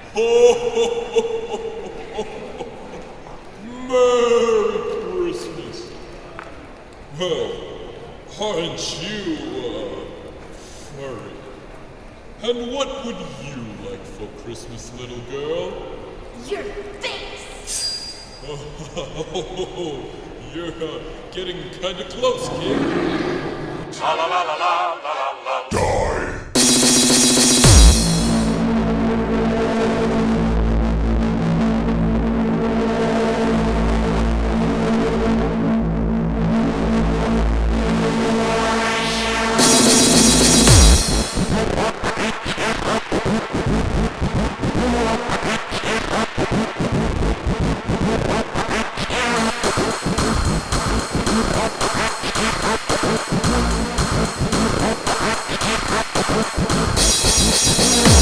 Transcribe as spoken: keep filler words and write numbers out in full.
Merry Christmas. Well, aren't you, uh, furry? And what would you like for Christmas, little girl? Your face! Oh, you're uh, getting kinda close, kid. La la la la la la la. Die! Yeah.